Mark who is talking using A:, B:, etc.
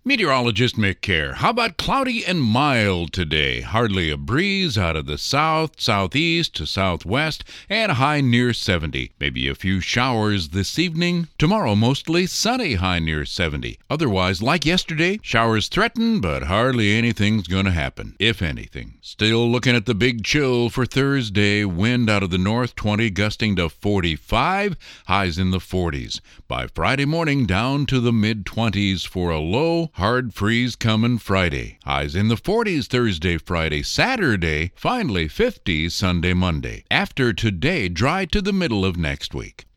A: Meteorologist Mick Kerr. How about cloudy and mild today? Hardly a breeze out of the south, southeast to southwest, and a high near 70. Maybe a few showers this evening. Tomorrow, mostly sunny, high near 70. Otherwise, like yesterday, showers threatened, but hardly anything's going to happen, if anything. Still looking at the big chill for Thursday. Wind out of the north, 20, gusting to 45. Highs in the 40s. By Friday morning, down to the mid-20s for a low. Hard freeze coming Friday. Highs in the 40s Thursday, Friday, Saturday. Finally 50s Sunday, Monday. After today, dry to the middle of next week.